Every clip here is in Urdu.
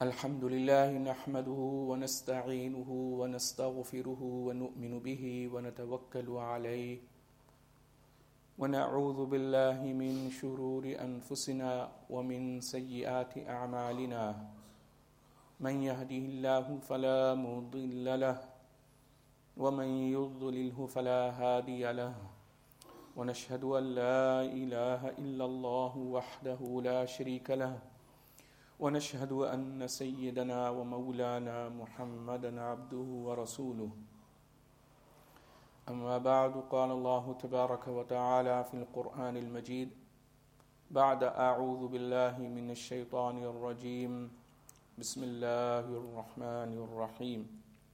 الحمد لله نحمده ونستعينه ونستغفره ونؤمن به ونتوكل عليه ونعوذ بالله من شرور أنفسنا ومن سيئات أعمالنا من يهده الله فلا مضل له ومن يضلله فلا هادي له ونشهد أن لا إله إلا الله وحده لا شريك له ونشهد أن سيدنا ومولانا محمدا عبده ورسوله أما بعد قال الله تبارك وتعالى في القرآن المجيد بعد أعوذ بالله من الشيطان الرجيم بسم الله الرحمن الرحيم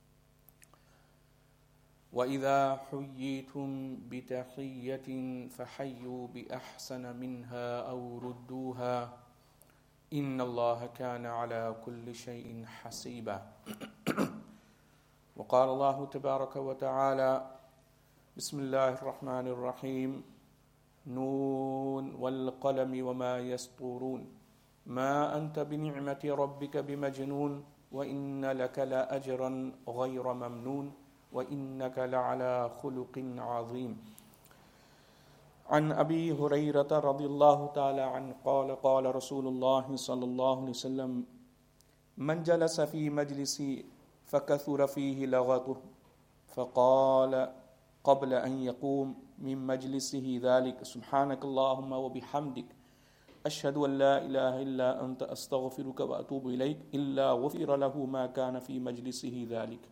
وإذا حييتم بتحية فحيوا بأحسن منها أو ردوها إن الله كان على كل شيء حسيبا وقال الله تبارك وتعالى بسم الله الرحمن الرحيم نون والقلم وما يسطرون ما أنت بنعمة ربك بمجنون وإن لك لأجرا غير ممنون وإنك لعلى خلق عظيم عن أبي هريرة رضي الله تعالى عنه قال قال رسول الله صلى الله عليه وسلم من جلس في مجلس فكثر فيه لغطه فقال قبل أن يقوم من مجلسه ذلك سبحانك اللهم وبحمدك أشهد أن لا إله إلا أنت أستغفرك وأتوب إليك إلا غفر له ما كان في مجلسه ذلك.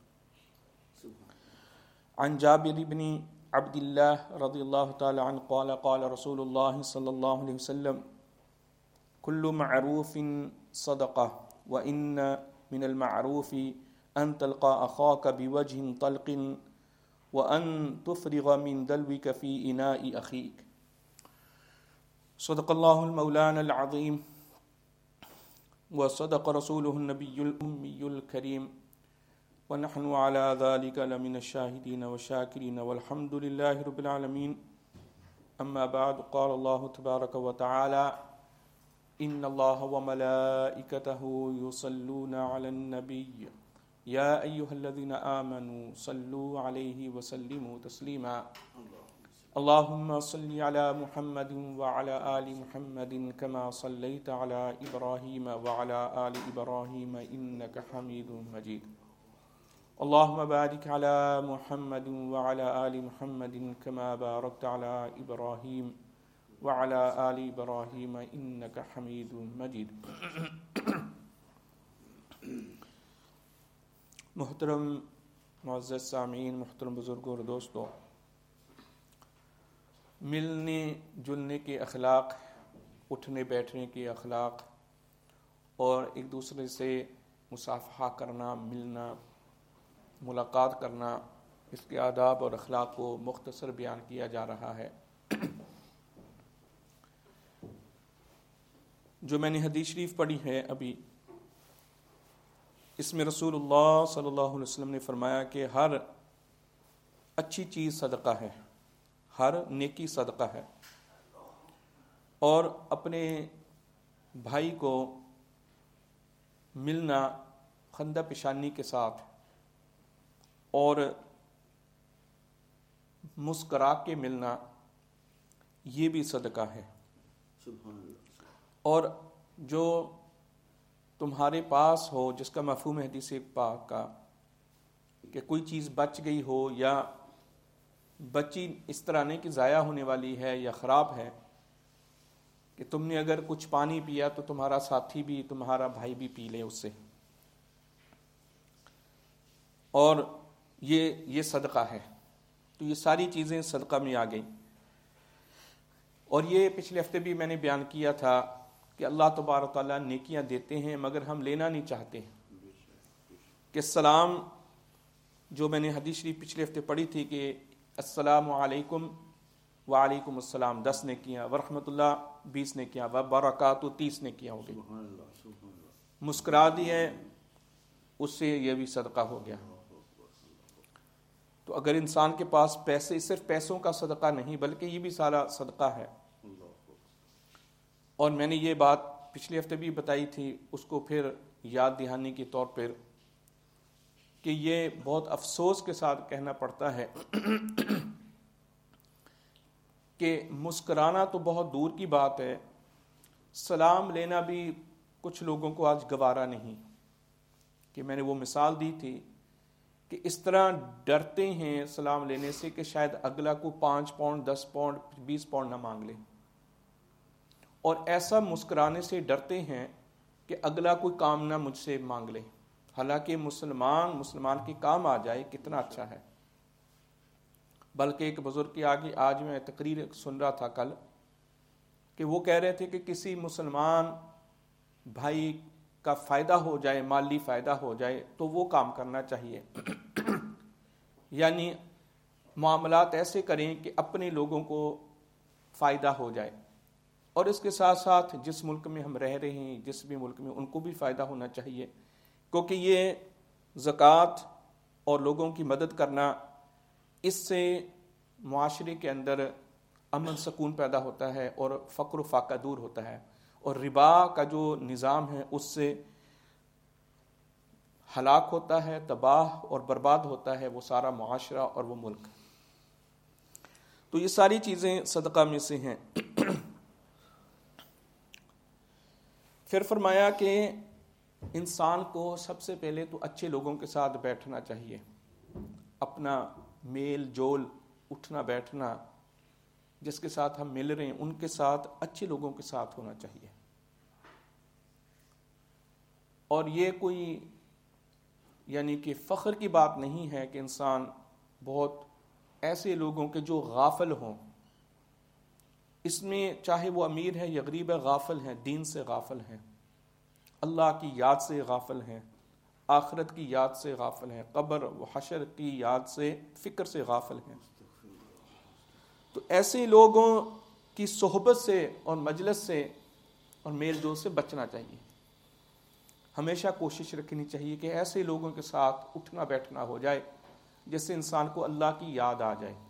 عن جابر بن عبد الله رضي الله تعالى عنه قال قال رسول الله صلى الله عليه وسلم كل معروف صدقة وإن من المعروف أن تلقى أخاك بوجه طلق وأن تفرغ من دلوك في إناء أخيك. صدق الله المولانا العظيم وصدق رسوله النبي الأمي الكريم ونحن على ذلك لمن الشاهدين والشاكرين والحمد لله رب العالمين. أما بعد قال الله تبارك وتعالى إن الله وملائكته يصلون على النبي يا أيها الذين آمنوا صلوا عليه وسلموا تسليما. اللهم صل على محمد وعلى آل محمد كما صليت على إبراهيم وعلى آل إبراهيم إنك حميد مجيد. اللهم بارك على محمد وعلى آل محمد كما باركت على إبراهيم وعلى آل إبراهيم إنك حميد مجيد. محترم معزز سامعین، محترم بزرگوں اور دوستوں، ملنے جلنے کے اخلاق، اٹھنے بیٹھنے کے اخلاق اور ایک دوسرے سے مصافحہ کرنا، ملنا، ملاقات کرنا، اس کے آداب اور اخلاق کو مختصر بیان کیا جا رہا ہے. جو میں نے حدیث شریف پڑھی ہے ابھی، اس میں رسول اللہ صلی اللہ علیہ وسلم نے فرمایا کہ ہر اچھی چیز صدقہ ہے، ہر نیکی صدقہ ہے، اور اپنے بھائی کو ملنا خندہ پیشانی کے ساتھ اور مسکرا کے ملنا یہ بھی صدقہ ہے. اور جو تمہارے پاس ہو، جس کا مفہوم ہے حدیث پاک کا کہ کوئی چیز بچ گئی ہو یا بچی اس طرح نہیں کہ ضائع ہونے والی ہے یا خراب ہے، کہ تم نے اگر کچھ پانی پیا تو تمہارا ساتھی بھی، تمہارا بھائی بھی پی لے اس سے، اور یہ صدقہ ہے. تو یہ ساری چیزیں صدقہ میں آ گئیں. اور یہ پچھلے ہفتے بھی میں نے بیان کیا تھا کہ اللہ تبارک و تعالیٰ نیکیاں دیتے ہیں مگر ہم لینا نہیں چاہتے. کہ السلام، جو میں نے حدیث شریف پچھلے ہفتے پڑھی تھی کہ السلام علیکم وعلیکم السلام 10 نیکیاں، ورحمۃ اللہ 20 نیکیاں، وبرکاتہ 30 نیکیاں ہو گئی. مسکرا دیے اس سے یہ بھی صدقہ ہو گیا. تو اگر انسان کے پاس پیسے، صرف پیسوں کا صدقہ نہیں بلکہ یہ بھی سارا صدقہ ہے. اور میں نے یہ بات پچھلے ہفتے بھی بتائی تھی، اس کو پھر یاد دہانی کے طور پر کہ یہ بہت افسوس کے ساتھ کہنا پڑتا ہے کہ مسکرانا تو بہت دور کی بات ہے، سلام لینا بھی کچھ لوگوں کو آج گوارا نہیں. کہ میں نے وہ مثال دی تھی کہ اس طرح ڈرتے ہیں سلام لینے سے کہ شاید اگلا کو 5 پاؤنڈ 10 پاؤنڈ 20 پاؤنڈ نہ مانگ لے، اور ایسا مسکرانے سے ڈرتے ہیں کہ اگلا کوئی کام نہ مجھ سے مانگ لے. حالانکہ مسلمان کے کام آ جائے کتنا اچھا ہے. بلکہ ایک بزرگ کی آج میں تقریر سن رہا تھا کل، کہ وہ کہہ رہے تھے کہ کسی مسلمان بھائی کا فائدہ ہو جائے، مالی فائدہ ہو جائے تو وہ کام کرنا چاہیے. یعنی معاملات ایسے کریں کہ اپنے لوگوں کو فائدہ ہو جائے، اور اس کے ساتھ ساتھ جس ملک میں ہم رہ رہے ہیں، جس بھی ملک میں، ان کو بھی فائدہ ہونا چاہیے. کیونکہ یہ زکوٰۃ اور لوگوں کی مدد کرنا، اس سے معاشرے کے اندر امن سکون پیدا ہوتا ہے اور فقر و فاقہ دور ہوتا ہے، اور ربا کا جو نظام ہے اس سے ہلاک ہوتا ہے، تباہ اور برباد ہوتا ہے وہ سارا معاشرہ اور وہ ملک. تو یہ ساری چیزیں صدقہ میں سے ہیں. پھر فرمایا کہ انسان کو سب سے پہلے تو اچھے لوگوں کے ساتھ بیٹھنا چاہیے، اپنا میل جول، اٹھنا بیٹھنا، جس کے ساتھ ہم مل رہے ہیں ان کے ساتھ، اچھے لوگوں کے ساتھ ہونا چاہیے. اور یہ کوئی یعنی کہ فخر کی بات نہیں ہے کہ انسان بہت ایسے لوگوں کے جو غافل ہوں، اس میں چاہے وہ امیر ہے یا غریب ہے، غافل ہیں، دین سے غافل ہیں، اللہ کی یاد سے غافل ہیں، آخرت کی یاد سے غافل ہیں، قبر و حشر کی یاد سے، فکر سے غافل ہیں. تو ایسے لوگوں کی صحبت سے اور مجلس سے اور میل جول سے بچنا چاہیے. ہمیشہ کوشش رکھنی چاہیے کہ ایسے لوگوں کے ساتھ اٹھنا بیٹھنا ہو جائے جس سے انسان کو اللہ کی یاد آ جائے.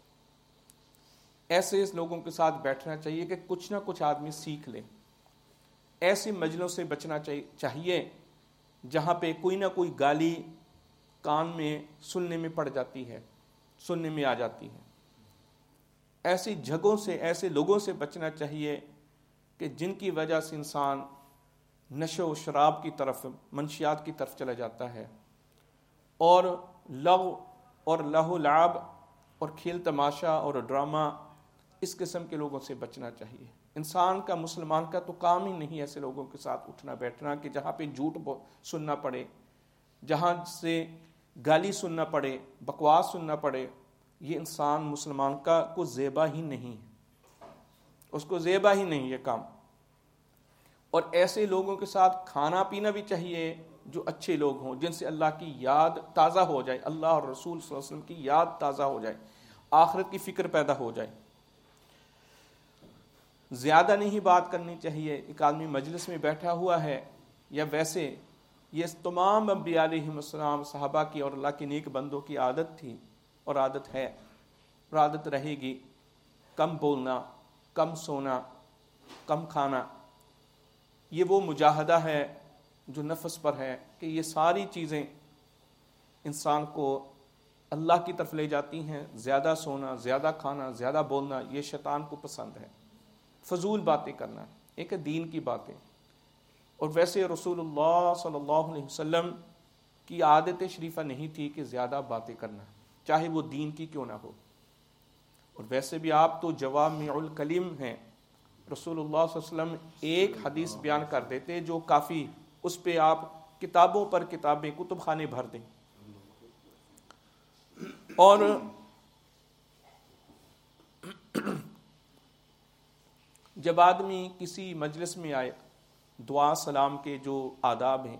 ایسے لوگوں کے ساتھ بیٹھنا چاہیے کہ کچھ نہ کچھ آدمی سیکھ لے. ایسی مجلسوں سے بچنا چاہیے جہاں پہ کوئی نہ کوئی گالی کان میں سننے میں پڑ جاتی ہے، سننے میں آ جاتی ہے. ایسی جگہوں سے، ایسے لوگوں سے بچنا چاہیے کہ جن کی وجہ سے انسان نشو و شراب کی طرف، منشیات کی طرف چلا جاتا ہے، اور لغو اور لہو و لعب اور کھیل تماشا اور ڈرامہ، اس قسم کے لوگوں سے بچنا چاہیے. انسان کا، مسلمان کا تو کام ہی نہیں ایسے لوگوں کے ساتھ اٹھنا بیٹھنا کہ جہاں پہ جھوٹ سننا پڑے، جہاں سے گالی سننا پڑے، بکواس سننا پڑے. یہ انسان مسلمان کا کو زیبا ہی نہیں، اس کو زیبا ہی نہیں یہ کام. اور ایسے لوگوں کے ساتھ کھانا پینا بھی چاہیے جو اچھے لوگ ہوں، جن سے اللہ کی یاد تازہ ہو جائے، اللہ اور رسول صلی اللہ علیہ وسلم کی یاد تازہ ہو جائے، آخرت کی فکر پیدا ہو جائے. زیادہ نہیں بات کرنی چاہیے. ایک آدمی مجلس میں بیٹھا ہوا ہے یا ویسے، یہ تمام انبیاء علیہم السلام، صحابہ کی اور اللہ کے نیک بندوں کی عادت تھی اور عادت ہے اور عادت رہے گی. کم بولنا، کم سونا، کم کھانا. یہ وہ مجاہدہ ہے جو نفس پر ہے کہ یہ ساری چیزیں انسان کو اللہ کی طرف لے جاتی ہیں. زیادہ سونا، زیادہ کھانا، زیادہ بولنا، یہ شیطان کو پسند ہے. فضول باتیں کرنا، ایک دین کی باتیں. اور ویسے رسول اللہ صلی اللہ علیہ وسلم کی عادت شریفہ نہیں تھی کہ زیادہ باتیں کرنا، چاہے وہ دین کی کیوں نہ ہو. اور ویسے بھی آپ تو جوامع الکلم ہیں. رسول اللہ صلی اللہ علیہ وسلم ایک حدیث بیان کر دیتے جو کافی، اس پہ آپ کتابوں پر کتابیں، کتب خانے بھر دیں. اور جب آدمی کسی مجلس میں آئے، دعا سلام کے جو آداب ہیں،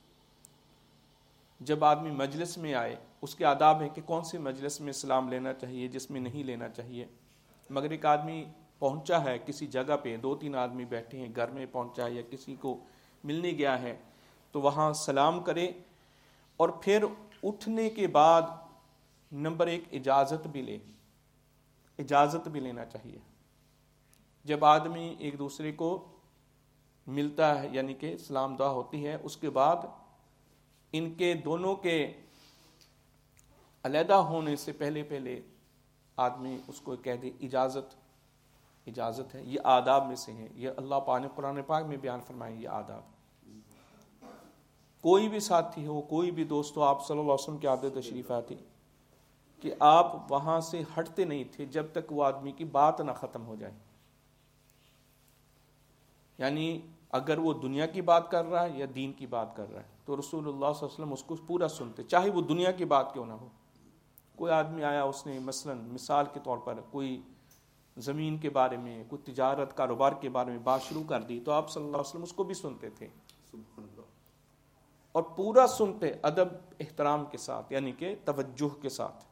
جب آدمی مجلس میں آئے اس کے آداب ہیں کہ کون سی مجلس میں سلام لینا چاہیے، جس میں نہیں لینا چاہیے. مگر ایک آدمی پہنچا ہے کسی جگہ پہ، 2-3 آدمی بیٹھے ہیں، گھر میں پہنچا ہے یا کسی کو ملنے گیا ہے، تو وہاں سلام کرے. اور پھر اٹھنے کے بعد نمبر 1 اجازت بھی لے. اجازت بھی لینا چاہیے. جب آدمی ایک دوسرے کو ملتا ہے، یعنی کہ سلام دعا ہوتی ہے، اس کے بعد ان کے دونوں کے علیحدہ ہونے سے پہلے آدمی اس کو کہہ دے اجازت ہے۔ یہ آداب میں سے ہیں، یہ اللہ پاک نے قرآن پاک میں بیان فرمائے یہ آداب۔ کوئی بھی ساتھی ہو، کوئی بھی دوست ہو، آپ صلی اللہ علیہ وسلم کی عادت تشریف آتی کہ آپ وہاں سے ہٹتے نہیں تھے جب تک وہ آدمی کی بات نہ ختم ہو جائے۔ یعنی اگر وہ دنیا کی بات کر رہا ہے یا دین کی بات کر رہا ہے تو رسول اللہ صلی اللہ علیہ وسلم اس کو پورا سنتے، چاہے وہ دنیا کی بات کیوں نہ ہو۔ کوئی آدمی آیا، اس نے مثال کے طور پر کوئی زمین کے بارے میں، کوئی تجارت کاروبار کے بارے میں بات شروع کر دی تو آپ صلی اللہ علیہ وسلم اس کو بھی سنتے تھے، اور پورا سنتے ادب احترام کے ساتھ، یعنی کہ توجہ کے ساتھ،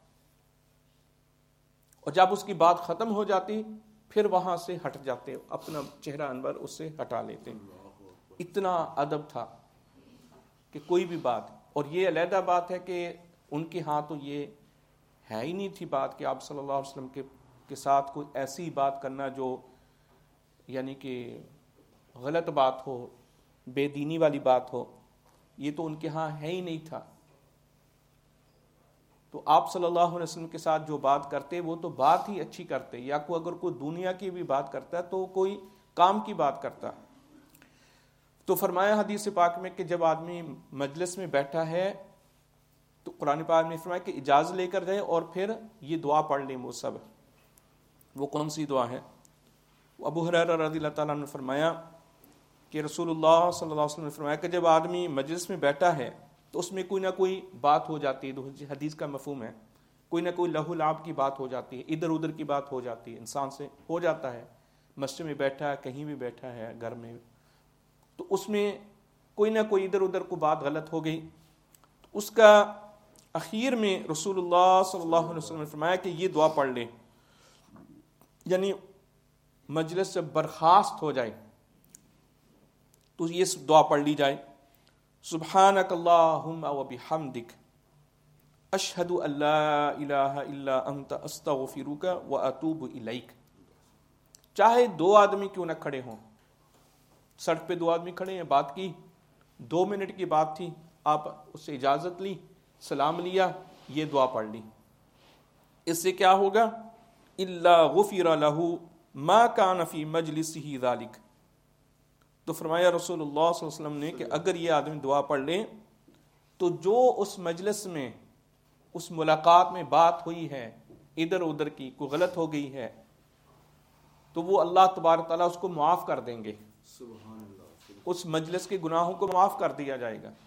اور جب اس کی بات ختم ہو جاتی پھر وہاں سے ہٹ جاتے، اپنا چہرہ انور اس سے ہٹا لیتے۔ اتنا ادب تھا کہ کوئی بھی بات، اور یہ علیحدہ بات ہے کہ ان کے ہاں تو یہ ہے ہی نہیں تھی بات کہ آپ صلی اللہ علیہ وسلم کے ساتھ کوئی ایسی بات کرنا جو یعنی کہ غلط بات ہو، بے دینی والی بات ہو، یہ تو ان کے ہاں ہے ہی نہیں تھا۔ تو آپ صلی اللہ علیہ وسلم کے ساتھ جو بات کرتے وہ تو بات ہی اچھی کرتے، یا اگر کوئی دنیا کی بھی بات کرتا ہے تو کوئی کام کی بات کرتا۔ تو فرمایا حدیث پاک میں کہ جب آدمی مجلس میں بیٹھا ہے تو قرآن پاک نے فرمایا کہ اجازت لے کر جائے اور پھر یہ دعا پڑھ لیں وہ سب۔ وہ کون سی دعا ہے؟ ابو ہریرہ رضی اللہ تعالیٰ عنہ نے فرمایا کہ رسول اللہ صلی اللہ علیہ وسلم نے فرمایا کہ جب آدمی مجلس میں بیٹھا ہے تو اس میں کوئی نہ کوئی بات ہو جاتی ہے، تو حدیث کا مفہوم ہے کوئی نہ کوئی لہو لعب کی بات ہو جاتی ہے، ادھر ادھر کی بات ہو جاتی ہے، انسان سے ہو جاتا ہے، مسجد میں بیٹھا ہے، کہیں بھی بیٹھا ہے، گھر میں، تو اس میں کوئی نہ کوئی ادھر ادھر کو بات غلط ہو گئی، تو اس کا اخیر میں رسول اللہ صلی اللہ علیہ وسلم نے فرمایا کہ یہ دعا پڑھ لیں، یعنی مجلس سے برخاست ہو جائے تو یہ دعا پڑھ لی جائے، سبحانک اللہم و بحمدک اشہد ان لا الہ الا انت استغفرک و اتوب الیک۔ چاہے دو آدمی کیوں نہ کھڑے ہوں، سڑک پہ دو آدمی کھڑے ہیں، بات کی، 2 منٹ کی بات تھی، آپ اس سے اجازت لی، سلام لیا، یہ دعا پڑھ لی، اس سے کیا ہوگا؟ الا غفر لہ ما کان فی مجلسہ ذلک۔ تو فرمایا رسول اللہ صلی اللہ علیہ وسلم نے کہ اگر یہ آدمی دعا پڑھ لے تو جو اس مجلس میں، اس ملاقات میں بات ہوئی ہے ادھر ادھر کی، کوئی غلط ہو گئی ہے، تو وہ اللہ تبارک تعالیٰ اس کو معاف کر دیں گے، اس مجلس کے گناہوں کو معاف کر دیا جائے گا۔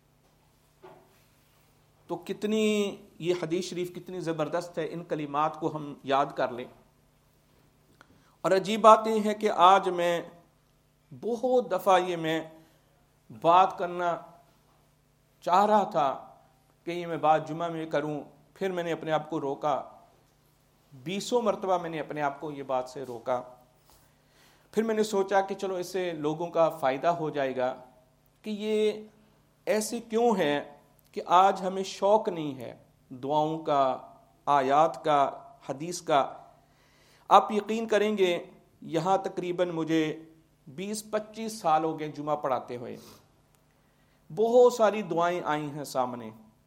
تو کتنی یہ حدیث شریف کتنی زبردست ہے، ان کلمات کو ہم یاد کر لیں۔ اور عجیب بات یہ ہے کہ آج میں بہت دفعہ یہ میں بات کرنا چاہ رہا تھا کہ یہ میں بات جمعہ میں کروں، پھر میں نے اپنے آپ کو روکا، 20 مرتبہ میں نے اپنے آپ کو یہ بات سے روکا، پھر میں نے سوچا کہ چلو اس سے لوگوں کا فائدہ ہو جائے گا کہ یہ ایسے کیوں ہے کہ آج ہمیں شوق نہیں ہے دعاؤں کا، آیات کا، حدیث کا۔ آپ یقین کریں گے یہاں تقریباً مجھے 20-25 سال ہو گئے جمعہ پڑھاتے ہوئے، بہت ساری دعائیں آئی ہیں سامنے،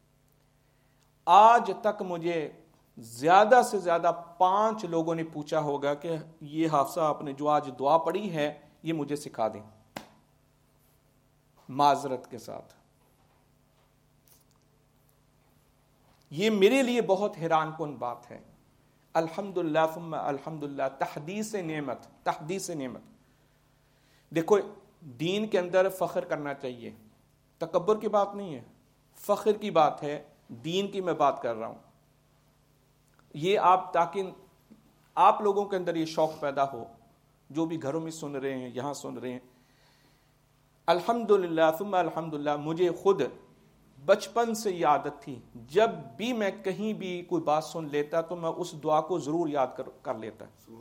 آج تک مجھے زیادہ سے زیادہ 5 لوگوں نے پوچھا ہوگا کہ یہ حافظہ آپ نے جو آج دعا پڑھی ہے یہ مجھے سکھا دیں، معذرت کے ساتھ۔ یہ میرے لیے بہت حیران کن بات ہے۔ الحمدللہ ثم الحمدللہ، تحدیث نعمت، تحدیث نعمت۔ دیکھو دین کے اندر فخر کرنا چاہیے، تکبر کی بات نہیں ہے، فخر کی بات ہے، دین کی میں بات کر رہا ہوں۔ یہ آپ تاکہ آپ لوگوں کے اندر یہ شوق پیدا ہو، جو بھی گھروں میں سن رہے ہیں، یہاں سن رہے ہیں۔ الحمدللہ ثم الحمدللہ، مجھے خود بچپن سے یہ عادت تھی، جب بھی میں کہیں بھی کوئی بات سن لیتا تو میں اس دعا کو ضرور یاد کر لیتا۔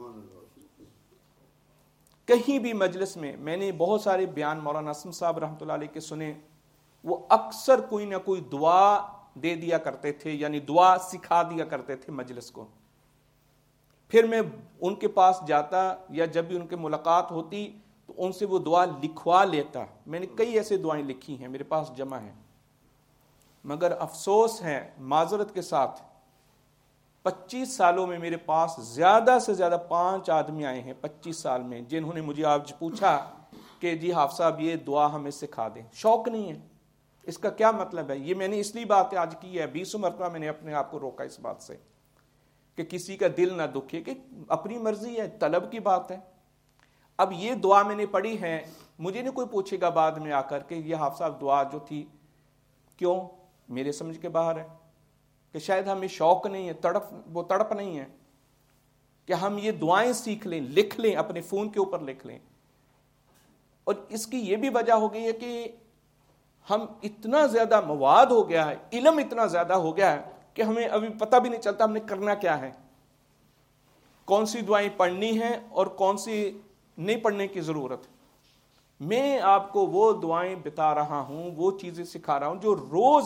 کہیں بھی مجلس میں نے بہت سارے بیان مولانا اسم صاحب رحمۃ اللہ علیہ کے سنے، وہ اکثر کوئی نہ کوئی دعا دے دیا کرتے تھے، یعنی دعا سکھا دیا کرتے تھے مجلس کو۔ پھر میں ان کے پاس جاتا یا جب بھی ان کے ملاقات ہوتی تو تو ان سے وہ دعا لکھوا لیتا. میں نے کئی ایسے دعائیں لکھی ہیں، میرے پاس جمع ہیں، مگر افسوس ہے معذرت کے ساتھ 25 سالوں میں میرے پاس زیادہ سے زیادہ 5 آدمی آئے ہیں 25 سال میں، جنہوں نے مجھے آج پوچھا کہ جی حافظ صاحب یہ دعا ہمیں سکھا دیں. شوق نہیں ہے. اس کا کیا مطلب ہے؟ یہ میں نے اس لیے بات آج کی ہے، 20 مرتبہ میں نے اپنے آپ کو روکا اس بات سے کہ کسی کا دل نہ دکھے، کہ اپنی مرضی ہے، طلب کی بات ہے. اب یہ دعا میں نے پڑھی ہے، مجھے نہیں کوئی پوچھے گا بعد میں آ کر کہ یہ حافظ صاحب دعا جو تھی کیوں، میرے سمجھ کے باہر ہے، کہ شاید ہمیں شوق نہیں ہے، وہ تڑپ نہیں ہے کہ ہم یہ دعائیں سیکھ لیں، لکھ لیں، اپنے فون کے اوپر لکھ لیں. اور اس کی یہ بھی وجہ ہو گئی ہے کہ ہم اتنا زیادہ مواد ہو گیا ہے، علم اتنا زیادہ ہو گیا ہے کہ ہمیں ابھی پتہ بھی نہیں چلتا ہم نے کرنا کیا ہے، کون سی دعائیں پڑھنی ہیں اور کون سی نہیں پڑھنے کی ضرورت ہے. میں آپ کو وہ دعائیں بتا رہا ہوں، وہ چیزیں سکھا رہا ہوں جو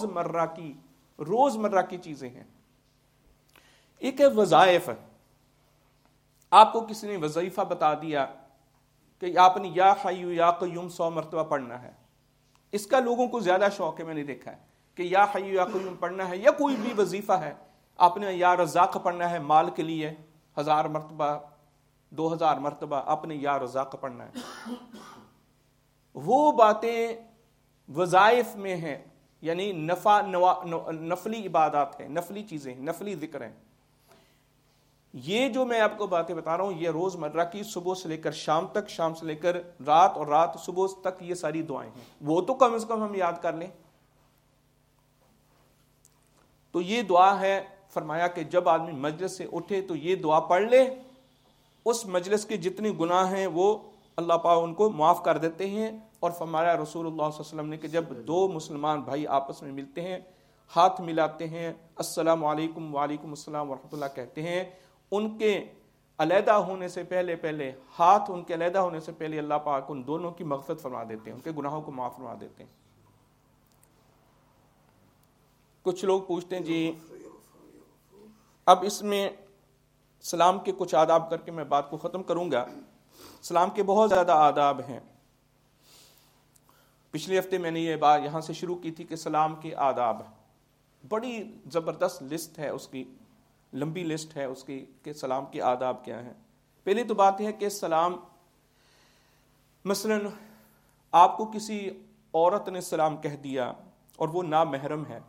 روزمرہ کی چیزیں ہیں. ایک ہے وظائف. آپ کو کسی نے وظیفہ بتا دیا کہ آپ نے یا حی یا قیوم 100 مرتبہ پڑھنا ہے. اس کا لوگوں کو زیادہ شوق ہے، میں نے دیکھا ہے کہ یا حی یا قیوم پڑھنا ہے، یا کوئی بھی وظیفہ ہے، آپ نے یا رزاق پڑھنا ہے مال کے لیے 1000 مرتبہ 2000 مرتبہ، آپ نے یا رزاق پڑھنا ہے. وہ باتیں وظائف میں ہیں، یعنی نفلی عبادات ہیں، نفلی چیزیں ہیں، نفلی ذکر ہیں. یہ جو میں آپ کو باتیں بتا رہا ہوں یہ روزمرہ کی، صبح سے لے کر شام تک، شام سے لے کر رات، اور رات صبح تک، یہ ساری دعائیں ہیں. وہ تو کم از کم ہم یاد کر لیں. تو یہ دعا ہے، فرمایا کہ جب آدمی مجلس سے اٹھے تو یہ دعا پڑھ لے، اس مجلس کے جتنے گناہ ہیں وہ اللہ پاک ان کو معاف کر دیتے ہیں. اور فرمایا رسول اللہ صلی اللہ علیہ وسلم نے کہ جب 2 مسلمان بھائی آپس میں ملتے ہیں، ہاتھ ملاتے ہیں، السلام علیکم وعلیکم السلام ورحمۃ اللہ کہتے ہیں، ان کے علیحدہ ہونے سے پہلے ہاتھ ان کے علیحدہ ہونے سے پہلے اللہ پاک ان دونوں کی مغفرت فرما دیتے ہیں، ان کے گناہوں کو معاف فرما دیتے ہیں. کچھ لوگ پوچھتے ہیں جی اب اس میں سلام کے کچھ آداب کر کے میں بات کو ختم کروں گا. سلام کے بہت زیادہ آداب ہیں. پچھلے ہفتے میں نے یہ بات یہاں سے شروع کی تھی کہ سلام کے آداب، بڑی زبردست لسٹ ہے اس کی، لمبی لسٹ ہے اس کی کہ سلام کے آداب کیا ہیں. پہلی تو بات ہے کہ سلام، مثلا آپ کو کسی عورت نے سلام کہہ دیا اور وہ نامحرم ہے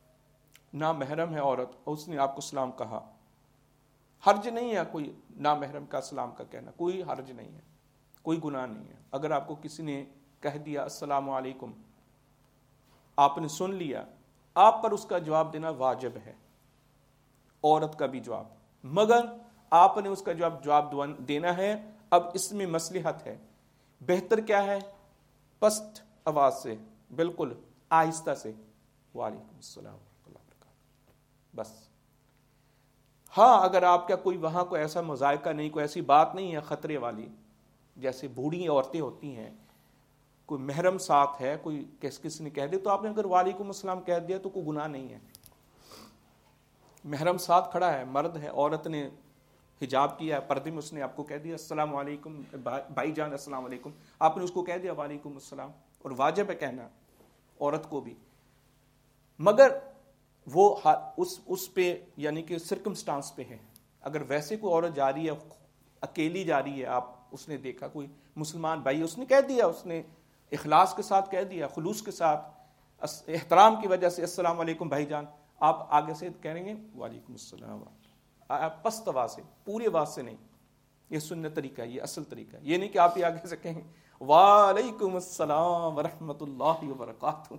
عورت، اور اس نے آپ کو سلام کہا، حرج نہیں ہے کوئی نامحرم کا سلام کا کہنا، کوئی حرج نہیں ہے، کوئی گناہ نہیں ہے. اگر آپ کو کسی نے کہہ دیا السلام علیکم، آپ نے سن لیا، آپ پر اس کا جواب دینا واجب ہے، عورت کا بھی جواب، مگر آپ نے اس کا جواب دینا ہے. اب اس میں مصلحت ہے، بہتر کیا ہے؟ پست آواز سے، بالکل آہستہ سے، وعلیکم السلام ورحمۃ اللہ وبرکاتہ، بس. ہاں اگر آپ کا کوئی وہاں کوئی ایسا مذائقہ نہیں، کوئی ایسی بات نہیں ہے خطرے والی، جیسے بوڑھی عورتیں ہوتی ہیں، کوئی محرم ساتھ ہے، کوئی کسی نے کہہ دیا تو آپ نے اگر وعلیکم السلام کہہ دیا تو کوئی گناہ نہیں ہے. محرم ساتھ کھڑا ہے، مرد ہے، عورت نے حجاب کیا ہے، پردے میں، اس نے آپ کو کہہ دیا السلام علیکم بھائی جان، السلام علیکم، آپ نے اس کو کہہ دیا وعلیکم السلام، اور واجب ہے کہنا عورت کو بھی. مگر وہ اس پہ یعنی کہ سرکمسٹانس پہ ہے. اگر ویسے کوئی عورت جا رہی ہے، اکیلی جا رہی ہے، اس نے دیکھا کوئی مسلمان بھائی، اس نے کہہ دیا، اس نے اخلاص کے ساتھ کہہ دیا، خلوص کے ساتھ، احترام کی وجہ سے السلام علیکم بھائی جان، آپ آگے سے کہیں گے وعلیکم السلام، پست آواز سے، پوری آواز سے نہیں. یہ سنت طریقہ ہے، یہ اصل طریقہ ہے. یہ نہیں کہ آپ ہی آگے سے کہیں وعلیکم السلام ورحمۃ اللہ وبرکاتہ.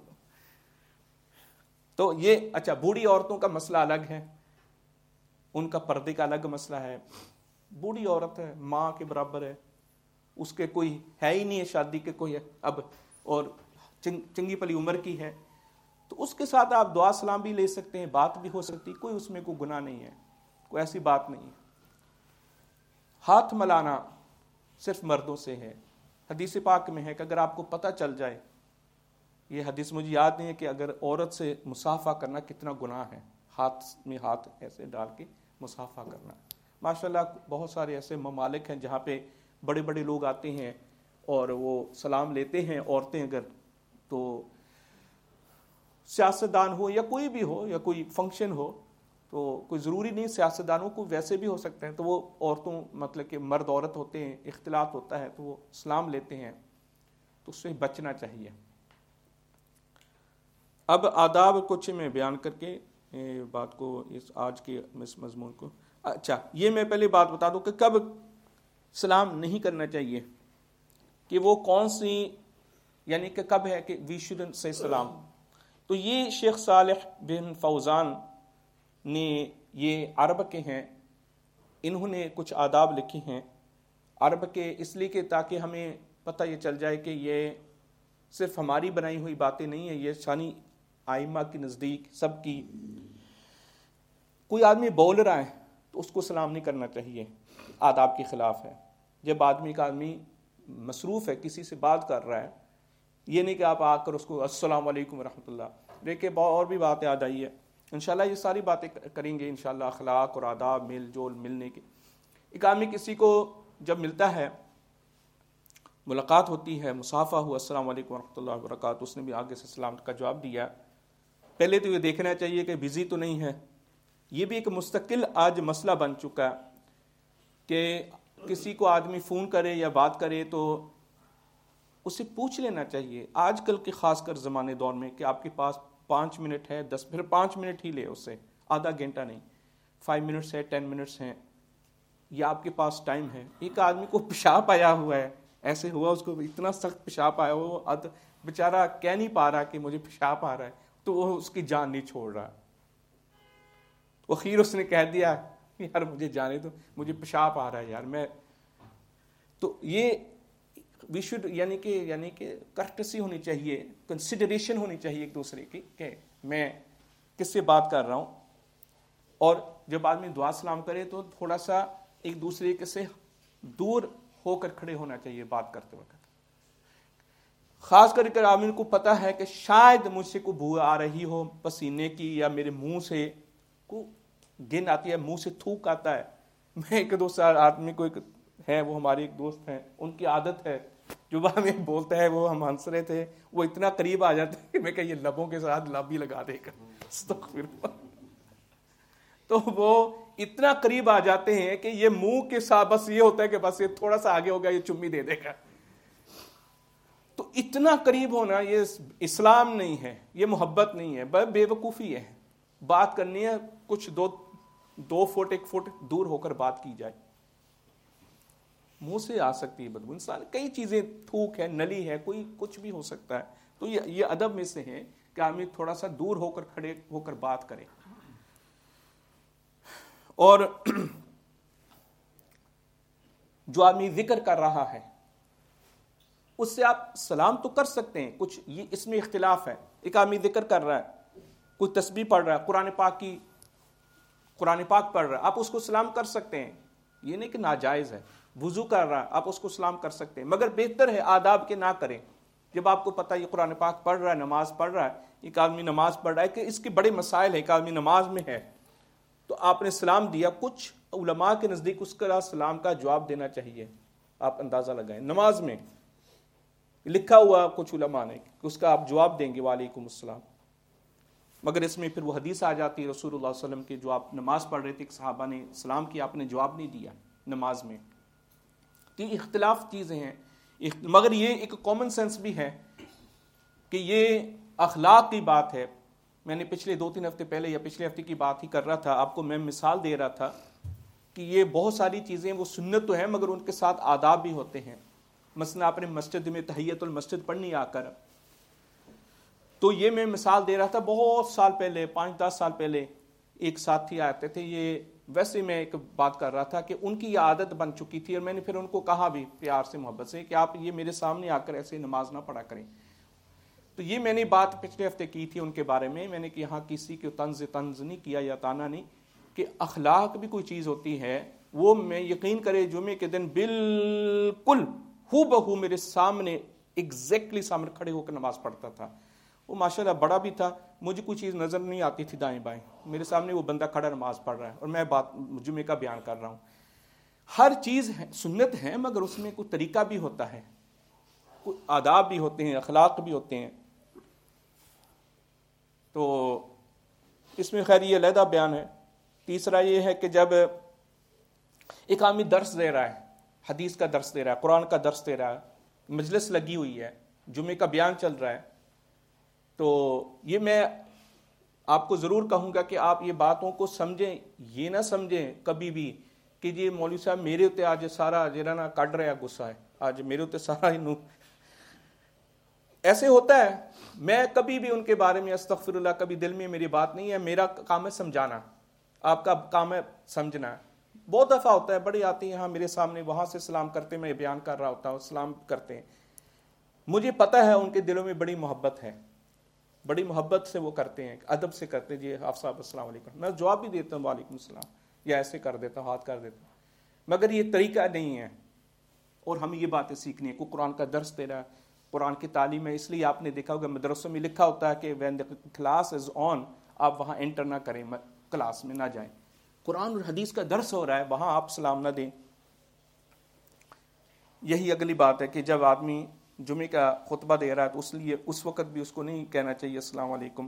تو یہ اچھا، بوڑھی عورتوں کا مسئلہ الگ ہے، ان کا پردے کا الگ مسئلہ ہے. بوڑھی عورت ہے، ماں کے برابر ہے، اس کے کوئی ہے ہی نہیں ہے شادی کے کوئی اب، اور چنگی پلی عمر کی ہے، تو اس کے ساتھ آپ دعا سلام بھی لے سکتے ہیں، بات بھی ہو سکتی، کوئی اس میں کوئی گناہ نہیں ہے، کوئی ایسی بات نہیں ہے. ہاتھ ملانا صرف مردوں سے ہے. حدیث پاک میں ہے کہ اگر آپ کو پتہ چل جائے، یہ حدیث مجھے یاد نہیں ہے کہ اگر عورت سے مصافحہ کرنا کتنا گناہ ہے، ہاتھ میں ہاتھ ایسے ڈال کے مصافحہ کرنا. ماشاءاللہ بہت سارے ایسے ممالک ہیں جہاں پہ بڑے بڑے لوگ آتے ہیں اور وہ سلام لیتے ہیں عورتیں اگر، تو سیاستدان ہو یا کوئی بھی ہو یا کوئی فنکشن ہو، تو کوئی ضروری نہیں سیاستدانوں کو ویسے بھی ہو سکتے ہیں، تو وہ عورتوں مطلب کہ مرد عورت ہوتے ہیں، اختلاط ہوتا ہے تو وہ سلام لیتے ہیں، تو اس سے بچنا چاہیے۔ اب آداب کچھ میں بیان کر کے بات کو اس آج کے مضمون کو، اچھا یہ میں پہلے بات بتا دوں کہ کب سلام نہیں کرنا چاہیے، کہ وہ کون سی یعنی کہ کب ہے کہ وی شوڈنٹ سے سلام۔ تو یہ شیخ صالح بن فوزان نے، یہ عرب کے ہیں، انہوں نے کچھ آداب لکھے ہیں عرب کے، اس لیے کہ تاکہ ہمیں پتہ یہ چل جائے کہ یہ صرف ہماری بنائی ہوئی باتیں نہیں ہیں، یہ ثانی آئمہ کے نزدیک سب کی۔ کوئی آدمی بول رہا ہے تو اس کو سلام نہیں کرنا چاہیے، آداب کے خلاف ہے۔ جب آدمی مصروف ہے، کسی سے بات کر رہا ہے، یہ نہیں کہ آپ آ کر اس کو السلام علیکم ورحمۃ اللہ۔ دیکھیں اور بھی باتیں یاد آئی ہے، انشاءاللہ یہ ساری باتیں کریں گے انشاءاللہ، اخلاق اور آداب، میل جول، ملنے کے۔ ایک آدمی کسی کو جب ملتا ہے، ملاقات ہوتی ہے، مصافحہ ہوا، السلام علیکم ورحمۃ اللہ وبرکاتہ، اس نے بھی آگے سے سلام کا جواب دیا، پہلے تو یہ دیکھنا چاہیے کہ بزی تو نہیں ہے۔ یہ بھی ایک مستقل آج مسئلہ بن چکا ہے کہ کسی کو آدمی فون کرے یا بات کرے تو اسے پوچھ لینا چاہیے، آج کل کے خاص کر زمانے دور میں، کہ آپ کے پاس 5 منٹ ہے، 10، پھر 5 منٹ ہی لے اس سے، آدھا گھنٹہ نہیں، 5 منٹس ہے، 10 منٹس ہیں، یا آپ کے پاس ٹائم ہے۔ ایک آدمی کو پیشاب آیا ہوا ہے، ایسے ہوا اس کو اتنا سخت پیشاب آیا، وہ بیچارہ کہہ نہیں پا رہا کہ مجھے پیشاب آ رہا ہے، تو وہ اس کی جان نہیں چھوڑ رہا، اخیر اس نے کہہ دیا یار مجھے جانے دو، مجھے پیشاب آ رہا ہے یار میں۔ تو یہ وی شوڈ یعنی کہ کرٹسی ہونی چاہیے، کنسیڈریشن ہونی چاہیے ایک دوسرے کی، کہ میں کس سے بات کر رہا ہوں۔ اور جب آدمی دعا سلام کرے تو تھوڑا سا ایک دوسرے کے سے دور ہو کر کھڑے ہونا چاہیے بات کرتے وقت، خاص کر کے آدمی کو پتہ ہے کہ شاید مجھ سے کوئی بو آ رہی ہو پسینے کی، یا میرے منہ سے کو گن آتی ہے، منہ سے تھوک آتا ہے۔ میں ایک دو سال آدمی کو ہے، وہ ہمارے ایک دوست ہیں، ان کی عادت ہے جو وہ ہمیں بولتا ہے، وہ ہم ہنس رہے تھے، وہ اتنا قریب آ جاتا ہے کہ میں کہ یہ لبوں کے ساتھ لب ہی لگا دے گا، استغفر اللہ۔ تو وہ اتنا قریب آ جاتے ہیں کہ یہ منہ کے ساتھ بس یہ ہوتا ہے کہ بس یہ تھوڑا سا آگے ہوگا، یہ چمی دے دے گا۔ تو اتنا قریب ہونا یہ اسلام نہیں ہے، یہ محبت نہیں ہے، بے وقوفی ہے۔ بات کرنی ہے، کچھ 2 فٹ 1 فٹ دور ہو کر بات کی جائے۔ منہ سے آ سکتی ہے بدبو، انسان کئی چیزیں، تھوک ہے، نلی ہے، کوئی کچھ بھی ہو سکتا ہے۔ تو یہ ادب میں سے ہے کہ آدمی تھوڑا سا دور ہو کر کھڑے ہو کر بات کرے۔ اور جو آدمی ذکر کر رہا ہے اس سے آپ سلام تو کر سکتے ہیں، کچھ یہ اس میں اختلاف ہے۔ ایک آدمی ذکر کر رہا ہے، کوئی تسبیح پڑھ رہا ہے، قرآن پاک پڑھ رہا ہے، آپ اس کو سلام کر سکتے ہیں، یہ نہیں کہ ناجائز ہے۔ وضو کر رہا ہے، آپ اس کو سلام کر سکتے ہیں، مگر بہتر ہے آداب کے نہ کریں۔ جب آپ کو پتہ یہ قرآن پاک پڑھ رہا ہے، نماز پڑھ رہا ہے، ایک آدمی نماز پڑھ رہا ہے کہ اس کے بڑے مسائل ہیں، ایک آدمی نماز میں ہے تو آپ نے سلام دیا، کچھ علماء کے نزدیک اس کا سلام کا جواب دینا چاہیے۔ آپ اندازہ لگائیں، نماز میں لکھا ہوا کچھ علماء نے کہ اس کا آپ جواب دیں گے وعلیکم السلام، مگر اس میں پھر وہ حدیث آ جاتی ہے رسول اللہ صلی اللہ علیہ وسلم کے، جو آپ نماز پڑھ رہے تھے کہ صحابہ نے سلام کیا، آپ نے جواب نہیں دیا نماز میں۔ تو یہ اختلاف چیزیں ہیں، مگر یہ ایک کامن سینس بھی ہے کہ یہ اخلاق کی بات ہے۔ میں نے پچھلے 2-3 ہفتے پہلے یا پچھلے ہفتے کی بات ہی کر رہا تھا، آپ کو میں مثال دے رہا تھا کہ یہ بہت ساری چیزیں وہ سنت تو ہیں مگر ان کے ساتھ آداب بھی ہوتے ہیں۔ مثلا آپ نے مسجد میں تحیت المسجد پڑھنی آ کر، تو یہ میں مثال دے رہا تھا بہت سال پہلے، 5-10 سال پہلے ایک ساتھی آتے تھے، یہ ویسے میں ایک بات کر رہا تھا کہ ان کی یہ عادت بن چکی تھی، اور میں نے پھر ان کو کہا بھی پیار سے محبت سے کہ آپ یہ میرے سامنے آ کر ایسے نماز نہ پڑھا کریں۔ تو یہ میں نے بات پچھلے ہفتے کی تھی ان کے بارے میں نے کہ یہاں کسی کو طنز نہیں کیا یا تانا نہیں، کہ اخلاق بھی کوئی چیز ہوتی ہے، وہ میں یقین کرے جمعے کے دن بالکل ہو بہو میرے سامنے ایگزیکٹلی سامنے کھڑے ہو کر نماز پڑھتا تھا۔ وہ ماشاءاللہ بڑا بھی تھا، مجھے کوئی چیز نظر نہیں آتی تھی دائیں بائیں، میرے سامنے وہ بندہ کھڑا نماز پڑھ رہا ہے اور میں بات جمعے کا بیان کر رہا ہوں۔ ہر چیز سنت ہے مگر اس میں کوئی طریقہ بھی ہوتا ہے، آداب بھی ہوتے ہیں، اخلاق بھی ہوتے ہیں. تو اس میں خیر یہ علیحدہ بیان ہے. تیسرا یہ ہے کہ جب ایک آدمی درس دے رہا ہے، حدیث کا درس دے رہا ہے، قرآن کا درس دے رہا ہے، مجلس لگی ہوئی ہے، جمعے کا بیان چل رہا ہے، تو یہ میں آپ کو ضرور کہوں گا کہ آپ یہ باتوں کو سمجھیں. یہ نہ سمجھیں کبھی بھی کہ یہ مولوی صاحب میرے اتنے آج سارا جرا نا کٹ رہا غصہ ہے، آج میرے اتنے سارا ہی ایسے ہوتا ہے. میں کبھی بھی ان کے بارے میں استغفر اللہ کبھی دل میں میری بات نہیں ہے. میرا کام ہے سمجھانا، آپ کا کام ہے سمجھنا. بہت دفعہ ہوتا ہے بڑی آتی ہیں یہاں میرے سامنے، وہاں سے سلام کرتے میں بیان کر رہا ہوتا ہوں، سلام کرتے ہیں. مجھے پتہ ہے ان کے دلوں میں بڑی محبت ہے، بڑی محبت سے وہ کرتے ہیں، ادب سے کرتے ہیں. جی حافظ صاحب السلام علیکم، میں جواب بھی دیتا ہوں وعلیکم السلام، یا ایسے کر دیتا ہوں، ہاتھ کر دیتا ہوں. مگر یہ طریقہ نہیں ہے. اور ہمیں یہ باتیں سیکھنی ہے. کوئی قرآن کا درس دے رہا ہے، قرآن کی تعلیم ہے، اس لیے آپ نے دیکھا ہوگا مدرسوں میں لکھا ہوتا ہے کہ when the class is on آپ وہاں انٹر نہ کریں، کلاس میں نہ جائیں. قرآن اور حدیث کا درس ہو رہا ہے، وہاں آپ سلام نہ دیں. یہی اگلی بات ہے کہ جب آدمی جمعے کا خطبہ دے رہا ہے تو اس لیے اس وقت بھی اس کو نہیں کہنا چاہیے السلام علیکم.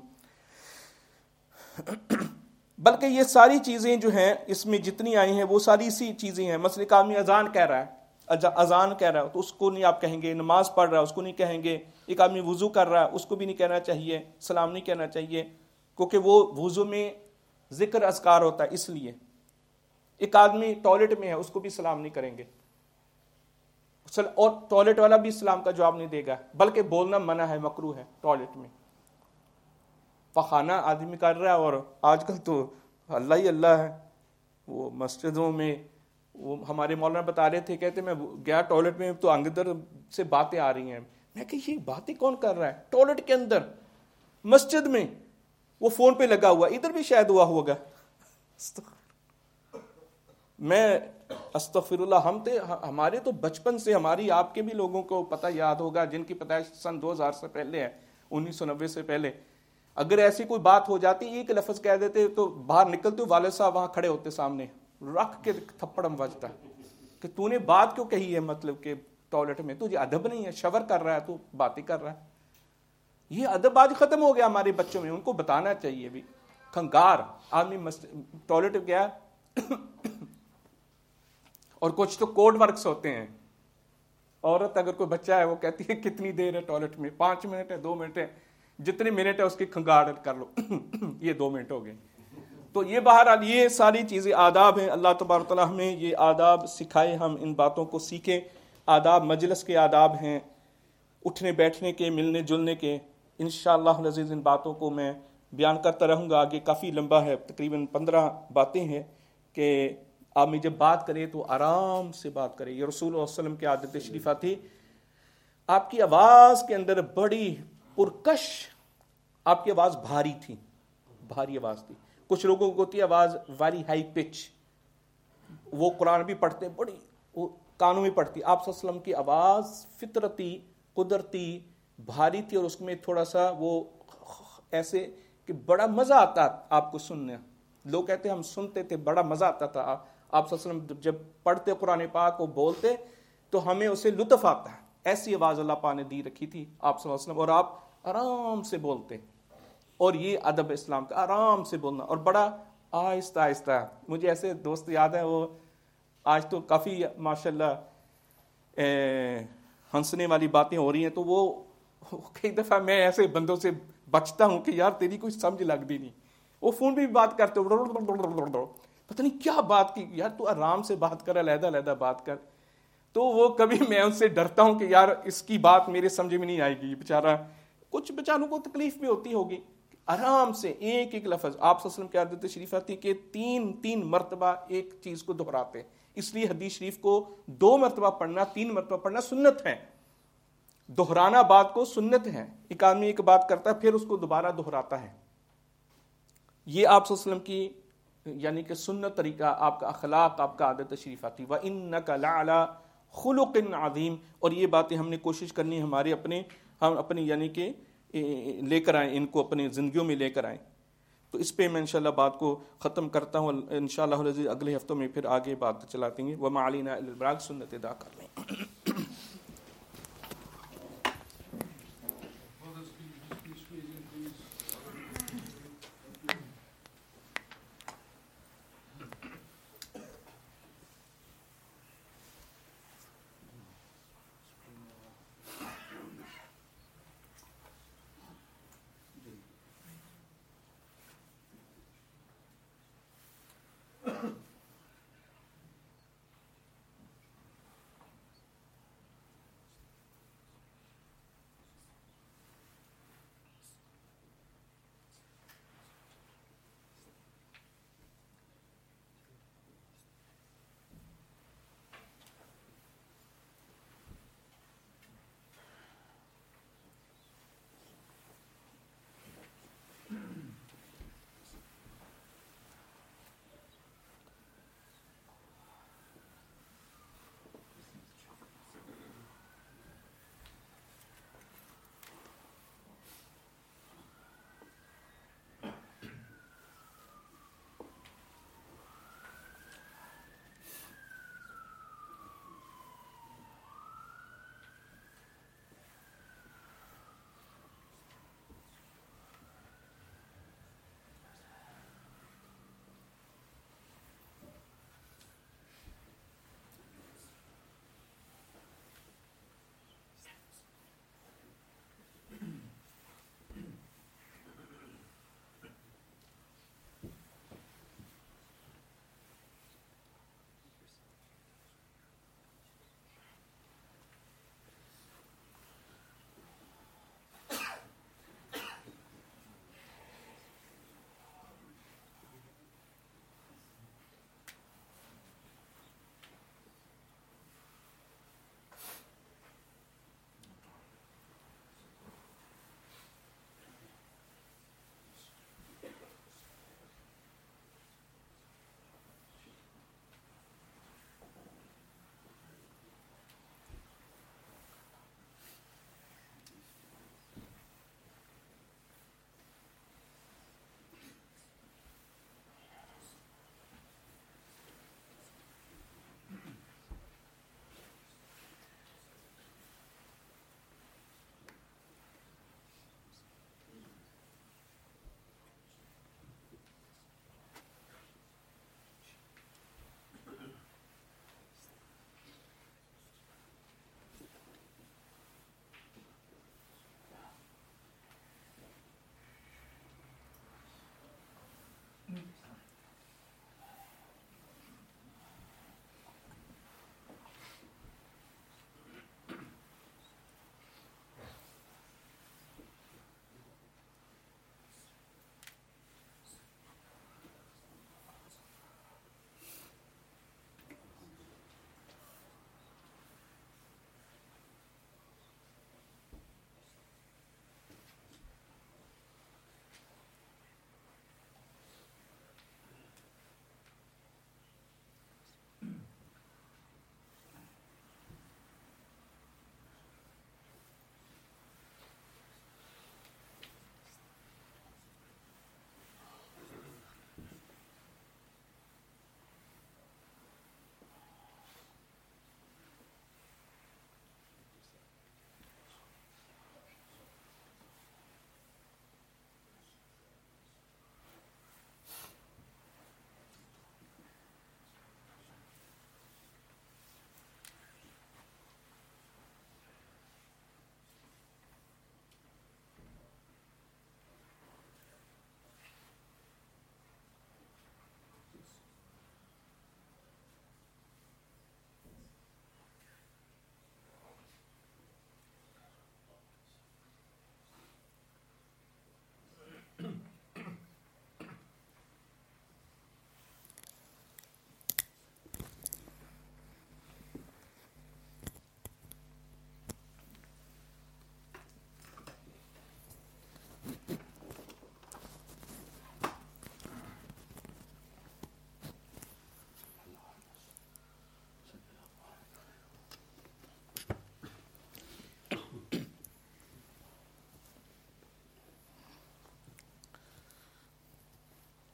بلکہ یہ ساری چیزیں جو ہیں اس میں جتنی آئی ہیں وہ ساری اسی چیزیں ہیں. مثلا ایک آدمی اذان کہہ رہا ہے، اذان کہہ رہا ہے تو اس کو نہیں آپ کہیں گے. نماز پڑھ رہا ہے اس کو نہیں کہیں گے. ایک آدمی وضو کر رہا ہے اس کو بھی نہیں کہنا چاہیے، سلام نہیں کہنا چاہیے، کیونکہ وہ وضو میں ذکر اذکار ہوتا ہے. اس لیے ایک آدمی ٹوائلٹ میں ہے اس کو بھی سلام نہیں کریں گے، اور ٹوائلٹ والا بھی اسلام کا جواب نہیں دے گا، بلکہ بولنا منع ہے، مکروہ ہے. ٹوائلٹ میں پخانہ آدمی کر رہا ہے، اور آج کل تو اللہ ہی اللہ ہے. وہ مسجدوں میں وہ ہمارے مولانا بتا رہے تھے، کہتے میں گیا ٹوائلٹ میں تو اندر سے باتیں آ رہی ہیں. میں کہ یہ باتیں کون کر رہا ہے ٹوائلٹ کے اندر مسجد میں؟ وہ فون پہ لگا ہوا، ادھر بھی شاید ہوا ہوگا. میں استغفر اللہ. ہمارے تو بچپن سے، ہماری آپ کے بھی لوگوں کو پتہ یاد ہوگا جن کی پیدائش سن 2000 سے پہلے ہے، 1990 سے پہلے. اگر ایسی کوئی بات ہو جاتی ایک لفظ کہہ دیتے تو باہر نکلتے والد صاحب وہاں کھڑے ہوتے سامنے، رکھ کے تھپڑ بجتا کہ تو نے بات کیوں کہی ہے، مطلب کہ ٹوائلٹ میں تجھے ادب نہیں ہے، شاور کر رہا ہے تو باتیں کر رہا ہے. یہ ادب آج ختم ہو گیا ہمارے بچوں میں. ان کو بتانا چاہیے بھی. کھنگار آدمی ٹوائلٹ گیا، اور کچھ تو کوڈ ورکس ہوتے ہیں. عورت اگر کوئی بچہ ہے وہ کہتی ہے کتنی دیر ہے ٹوائلٹ میں، 5 منٹ ہے، 2 منٹ ہے، جتنے منٹ ہے اس کی کھنگار کر لو. یہ 2 منٹ ہو گئے. تو یہ بہرحال یہ ساری چیزیں آداب ہیں. اللہ تبارک تعالیٰ ہمیں یہ آداب سکھائے، ہم ان باتوں کو سیکھیں. آداب مجلس کے آداب ہیں، اٹھنے بیٹھنے کے، ملنے جلنے کے. انشاءاللہ العزیز ان باتوں کو میں بیان کرتا رہوں گا. آگے کافی لمبا ہے، تقریباً 15 باتیں ہیں کہ آدمی جب بات کرے تو آرام سے بات کرے. یہ رسول اللہ علیہ وسلم کی عادت شریفہ تھی. آپ کی آواز کے اندر بڑی پرکش، آپ کی آواز بھاری تھی، بھاری آواز تھی. کچھ لوگوں کو ہوتی ہے آواز ویری ہائی پچ، وہ قرآن بھی پڑھتے بڑی وہ کانوں میں پڑھتی. آپ صلی اللہ علیہ وسلم کی آواز فطرتی قدرتی بھاری تھی، اور اس میں تھوڑا سا وہ ایسے کہ بڑا مزہ آتا آپ کو سننے. لوگ کہتے ہیں ہم سنتے تھے بڑا مزہ آتا تھا. آپ صلی اللہ علیہ وسلم جب پڑھتے قرآن پاک کو بولتے تو ہمیں اسے لطف آتا ہے. ایسی آواز اللہ پاک نے دی رکھی تھی آپ صلی اللہ علیہ وسلم، اور آپ آرام سے بولتے. اور یہ ادب اسلام کا، آرام سے بولنا اور بڑا آہستہ آہستہ. مجھے ایسے دوست یاد ہیں، وہ آج تو کافی ماشاءاللہ ہنسنے والی باتیں ہو رہی ہیں، تو وہ کئی دفعہ میں ایسے بندوں سے بچتا ہوں کہ یار تیری کوئی سمجھ لگتی نہیں. وہ فون پہ بھی بات کرتے پتہ نہیں کیا بات کی، یار تو آرام سے بات کر، علیحدہ علیحدہ بات کر. تو وہ کبھی میں ان سے ڈرتا ہوں کہ یار اس کی بات میرے سمجھ میں نہیں آئے گی. بیچارہ کچھ بیچاروں کو تکلیف بھی ہوتی ہوگی. آرام سے ایک ایک لفظ. آپ صلی اللہ علیہ وسلم کی عادت شریفہ تھی کہ 3 مرتبہ ایک چیز کو دہراتے. اس لیے حدیث شریف کو 2 مرتبہ پڑھنا، 3 مرتبہ پڑھنا سنت ہے. دہرانا بات کو سنت ہے. ایک آدمی ایک بات کرتا ہے پھر اس کو دوبارہ دہراتا ہے. یہ آپ صلی اللہ علیہ وسلم کی یعنی کہ سنت طریقہ، آپ کا اخلاق، آپ کا عادت شریفہ تھی. وَإِنَّكَ لَعَلَىٰ خُلُقٍ عَظِيمٍ. اور یہ باتیں ہم نے کوشش کرنی ہمارے ہم اپنی یعنی کہ لے کر آئیں، ان کو اپنی زندگیوں میں لے کر آئیں. تو اس پہ میں انشاءاللہ بات کو ختم کرتا ہوں. انشاءاللہ العزیز اگلے ہفتوں میں پھر آگے بات چلاتے ہیں. وَمَا عَلَيْنَا إِلَّا الْبَلَاغُ، سنت ادا کر لیں.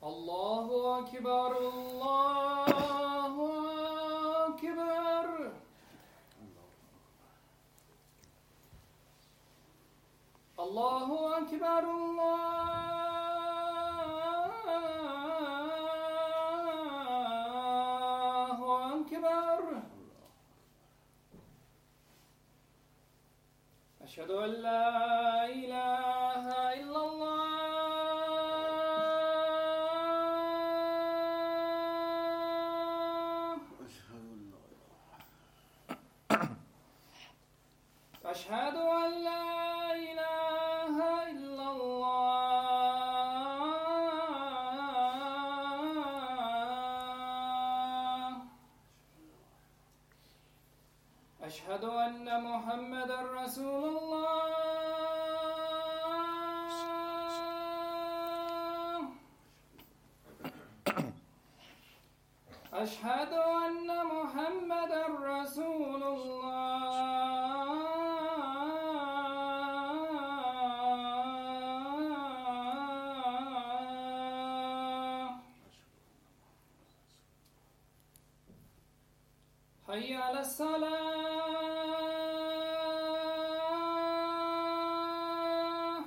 الله أكبر الله أكبر الله أكبر الله أكبر أشهد أن لا إله إلا الله أشهد أن لا إله إلا الله أشهد أن محمدا رسول الله أشهد أن محمدا رسول الله حي على الصلاة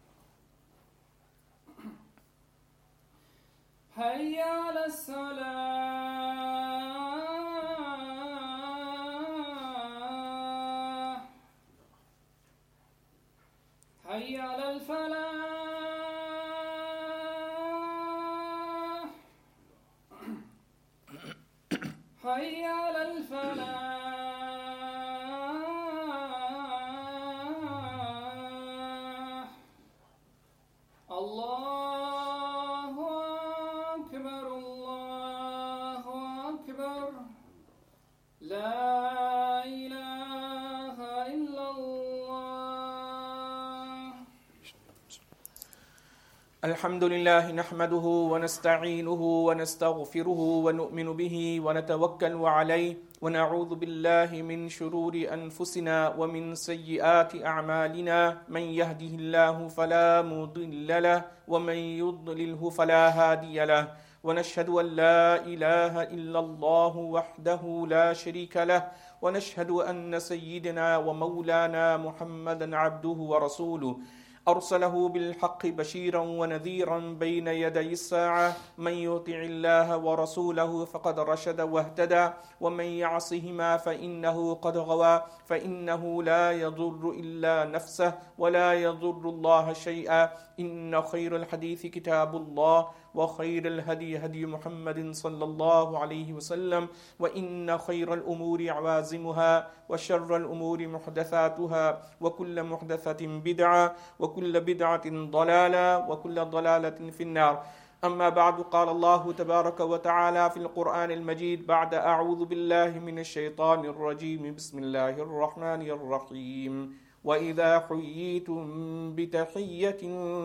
حي على الصلاة حي على الفلاح حي على الفلاح الله أكبر الله أكبر لا إله إلا الله الحمد لله نحمده ونستعينه ونستغفره ونؤمن به ونتوكل عليه ونعوذ بالله من شرور أنفسنا ومن سيئات أعمالنا من يهده الله فلا مضل له ومن يضلله فلا هادي له ونشهد أن لا إله إلا الله وحده لا شريك له ونشهد أن سيدنا ومولانا محمدا عبده ورسوله أرسله بالحق بشيرا ونذيرا بين يدي الساعة من يطع الله ورسوله فقد رشد واهتدى ومن يعصهما فإنه قد غوى فإنه لا يضر إلا نفسه ولا يضر الله شيئا إن خير الحديث كتاب الله وخير الهدي هدي محمد صلى الله عليه وسلم وإن خير الأمور عوازمها وشر الأمور محدثاتها وكل محدثة بدعة وكل بدعة ضلالة وكل ضلالة في النار أما بعد قال الله تبارك وتعالى في القرآن المجيد بعد أعوذ بالله من الشيطان الرجيم بسم الله الرحمن الرحيم وإذا حييتم بتحية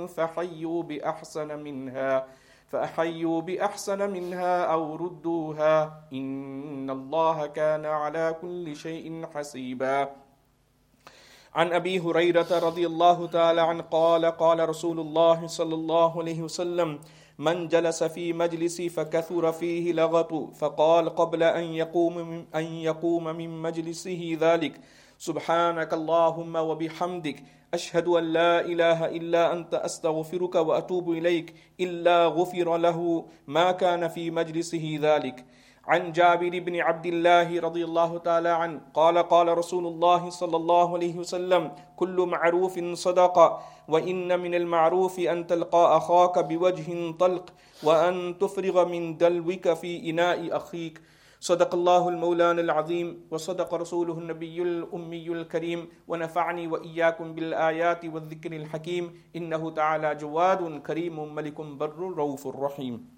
فأحيوا بأحسن منها أو ردوها إن الله كان على كل شيء حسيبا عن أبي هريرة رضي الله تعالى عنه قال رسول الله صلى الله عليه وسلم من جلس في مجلس فكثر فيه لغط فقال قبل أن يقوم من مجلسه ذلك سبحانك اللهم وبحمدك أشهد أن لا إله إلا أنت أستغفرك وأتوب إليك إلا غفر له ما كان في مجلسه ذلك عن جابر بن عبد الله رضي الله تعالى عنه قال رسول الله صلى الله عليه وسلم كل معروف صدقة وإن من المعروف أن تلقى أخاك بوجه طلق وأن تفرغ من دلوك في إناء أخيك صدق الله المولان العظيم وصدق رسوله النبي الأمي الكريم ونفعني وإياكم بالآيات والذكر الحكيم إنه تعالى جواد كريم ملك بر رؤوف رحيم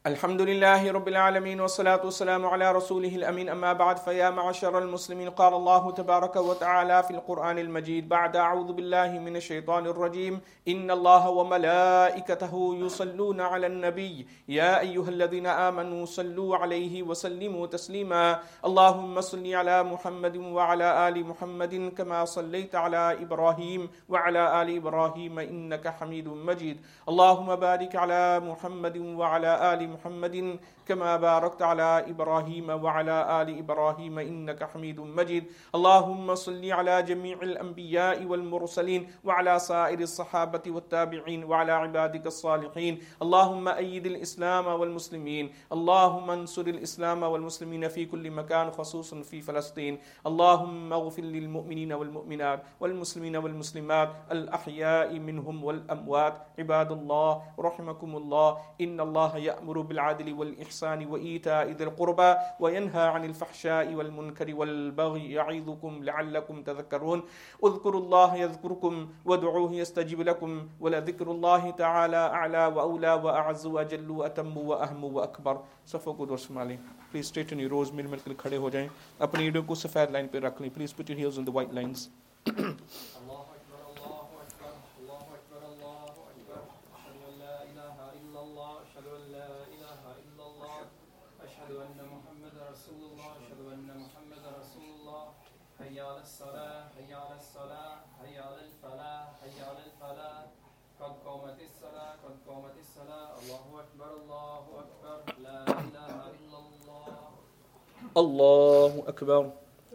الحمد لله رب العالمين والصلاة والسلام على رسوله الأمين أما بعد فيا معشر المسلمين قال الله تبارك وتعالى في القرآن المجيد بعد أعوذ بالله من الشيطان الرجيم إن الله وملائكته يصلون على النبي يا أيها الذين آمنوا صلوا عليه وسلموا تسليما اللهم صل على محمد وعلى آل محمد كما صليت على إبراهيم وعلى آل إبراهيم إنك حميد مجيد اللهم بارك على محمد وعلى آل محمد كما باركت على إبراهيم وعلى آل إبراهيم إنك حميد مجيد اللهم صل على جميع الأنبياء والمرسلين وعلى سائر الصحابة والتابعين وعلى عبادك الصالحين اللهم أيد الإسلام والمسلمين اللهم انصر الإسلام والمسلمين في كل مكان خصوصا في فلسطين اللهم اغفر للمؤمنين والمؤمنات والمسلمين والمسلمات الأحياء منهم والأموات عباد الله رحمكم الله إن الله يأمر بالعدل والإحسان وإيتاء ذي القربى وينهى عن الفحشاء والمنكر والبغي يعظكم لعلكم تذكرون اذكروا الله يذكركم وادعوه يستجب لكم ولذكر الله تعالى أعلى وأولى وأعز وأجل وأتم وأهم وأكبر सफ़ों को दुरुस्त संभालें प्लीज स्ट्रेटन योर रोज मिल मिलकर खड़े हो जाएं अपनी ईंटों को सफ़ेद लाइन पे रख लें please put your heels in the white lines الله أكبر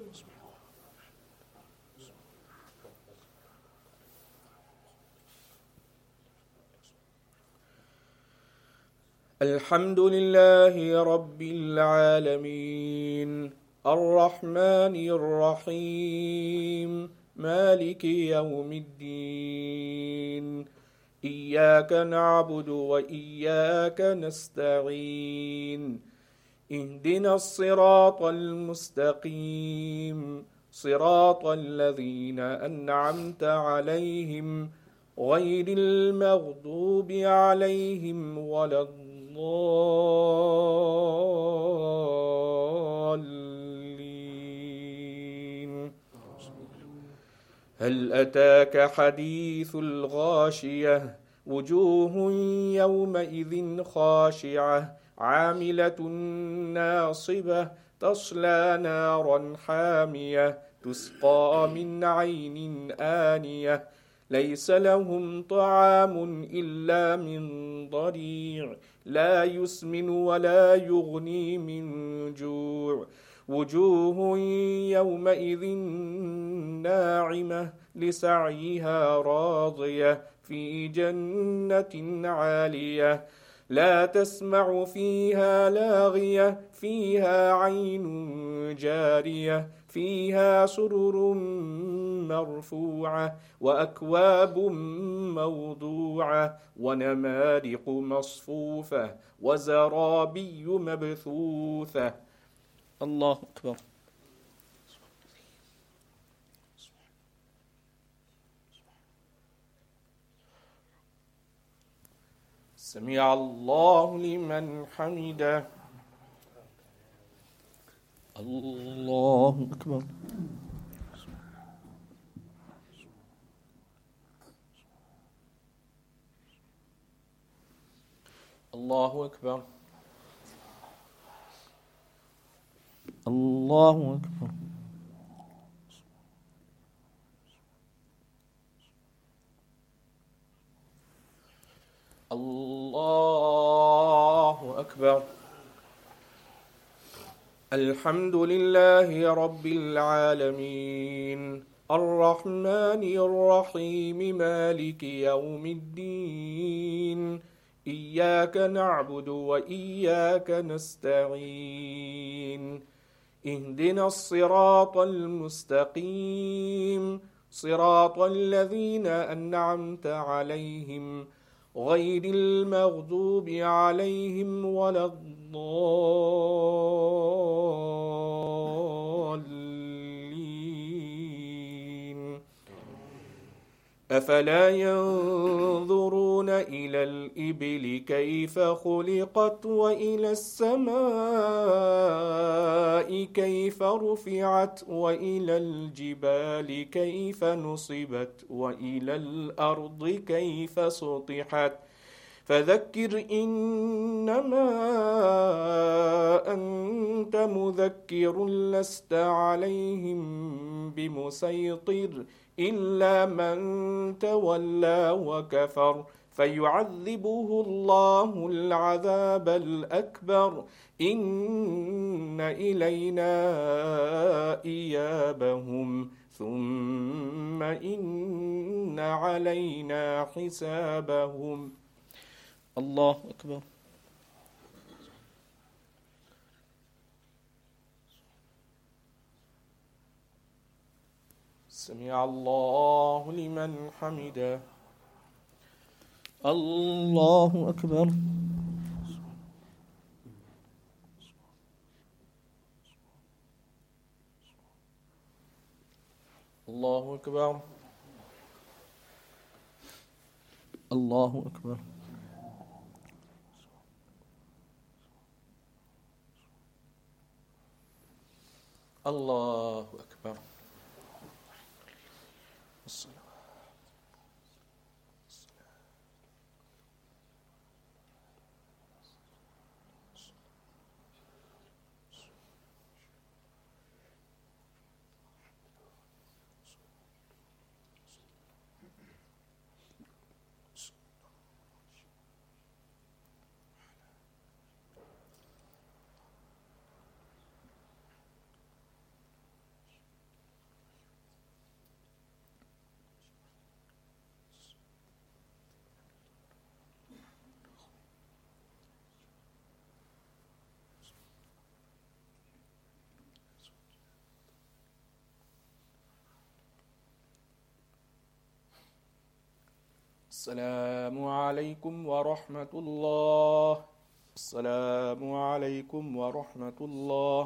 الحمد لله رب العالمين الرحمن الرحيم مالك يوم الدين إياك نعبد وإياك نستعين اهدنا الصراط المستقيم صراط الذين أنعمت عليهم غير المغضوب عليهم ولا الضالين هل أتاك حديث الغاشية وجوه يومئذ خاشعة عاملة ناصبة تصلى نارا حامية تسقى من عين آنية ليس لهم طعام إلا من ضريع لا يسمن ولا يغني من جوع وجوه يومئذ ناعمة لسعيها راضية في جنة عالية لا تسمع فيها لاغية فيها عين جارية فيها سرر مرفوعة وأكواب موضوعة ونمارق مصفوفة وزرابي مبثوثة الله أكبر سمع الله لمن حمده الله أكبر الله أكبر الله أكبر الله أكبر الحمد لله رب العالمين الرحمن الرحيم مالك يوم الدين إياك نعبد وإياك نستعين اهدنا الصراط المستقيم صراط الذين أنعمت عليهم غير المغضوب عليهم ولا الضالين أفلا ينظرون إلى الإبل كيف خلقت وإلى السماء كيف رفعت وإلى الجبال كيف نصبت وإلى الأرض كيف سطحت فذكر إنما أنت مذكر لست عليهم بمسيطر إلا من تولى وكفر فيعذبه الله العذاب الأكبر إن إلينا إيابهم ثم إن علينا حسابهم. الله أكبر. سمع الله لمن حمده. الله أكبر. الله أكبر. الله أكبر. الله أكبر. السلام عليكم ورحمة الله. السلام عليكم ورحمة الله.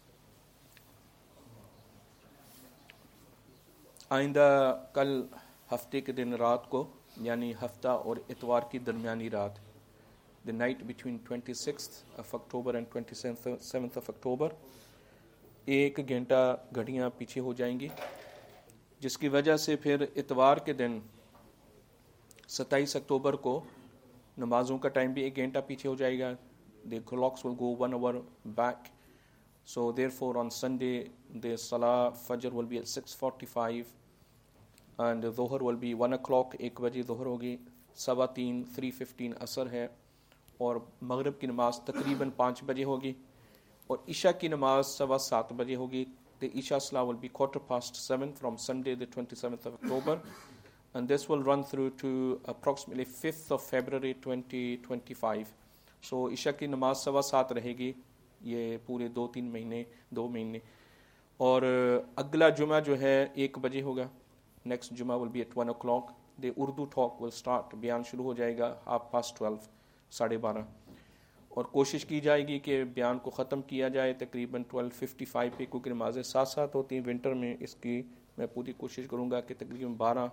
آئندہ کل ہفتے کے دن رات کو یعنی ہفتہ اور اتوار کی درمیانی رات the night between 26th of October and 27th of October 1 گھنٹہ گھڑیاں پیچھے ہو جائیں گی، جس کی وجہ سے پھر اتوار کے دن 27 اکتوبر کو نمازوں کا ٹائم بھی 1 گھنٹہ پیچھے ہو جائے گا. The clocks will go 1 hour back. So therefore on Sunday the Salah Fajr will be at 6:45 and the Dhuhr will be 1 o'clock. 1 بجے ظہر ہوگی، 3:15 3:15 عصر ہے، اور مغرب کی نماز تقریباً 5 بجے ہوگی، اور عشاء کی نماز 7:15 بجے ہوگی. The Isha Salah will be 7:15 from Sunday the 27th of October, and this will run through to approximately 5th of February 2025. So عشاء کی نماز 7:15 رہے گی یہ پورے 2 مہینے، اور اگلا جمعہ جو ہے 1 بجے ہوگا. نیکسٹ جمعہ will be at 1 o'clock. The Urdu talk will start. بیان شروع ہو جائے گا 12:30 12:30، اور کوشش کی جائے گی کہ بیان کو ختم کیا جائے تقریباً 12:55 پہ، کیونکہ نمازیں ساتھ ہوتی ہیں ونٹر میں. اس کی میں پوری کوشش کروں گا کہ تقریباً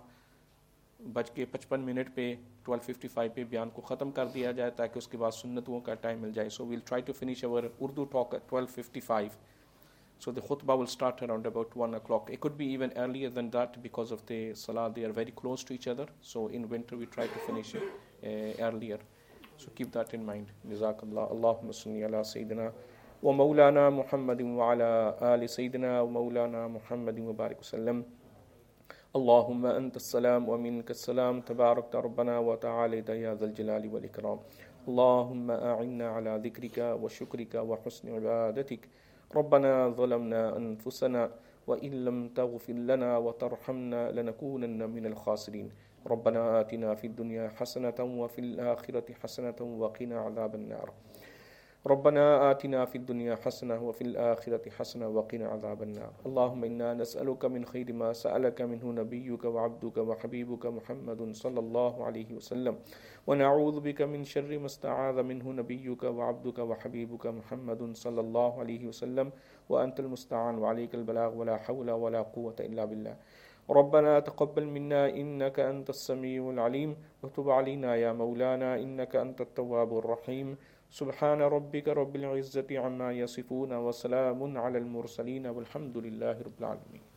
12:55 پہ 12:55 پہ بیان کو ختم کر دیا جائے، تاکہ اس کے بعد سنتوں کا ٹائم مل جائے. So we'll try to finish our Urdu talk at 12:55. So the khutbah will start around about 1 o'clock. It could be even earlier than that because of the salah. They are very close to each other. So in winter we try to finish it earlier. So keep that in mind. Jazakallah. Allahumma salli ala Sayyidina wa Mawlana Muhammadin wa ala ali Sayyidina wa Mawlana Muhammadin wa barik wa sallam. اللهم أنت السلام ومنك السلام تبارك ربنا وتعالى يا ذا الجلال والإكرام. اللهم أعنا على ذكرك وشكرك وحسن عبادتك. ربنا ظلمنا أنفسنا وإن لم تغفر لنا وترحمنا لنكونن من الخاسرين. ربنا آتنا في الدنيا حسنة وفي الآخرة حسنة وقنا عذاب النار. ربنا آتنا في الدنيا حسنة وفي الآخرة حسنة وقنا عذاب النار. اللهم إنا نسألك من خير ما سألك منه نبيك وعبدك وحبيبك محمد صلى الله عليه وسلم، ونعوذ بك من شر ما استعاذ منه نبيك وعبدك وحبيبك محمد صلى الله عليه وسلم، وأنت المستعان وعليك البلاغ ولا حول ولا قوة إلا بالله. ربنا تقبل منا إنك أنت السميع العليم وتب علينا يا مولانا إنك أنت التواب الرحيم. سبحان ربك رب العزة عما يصفون وسلام على المرسلين والحمد لله رب العالمين.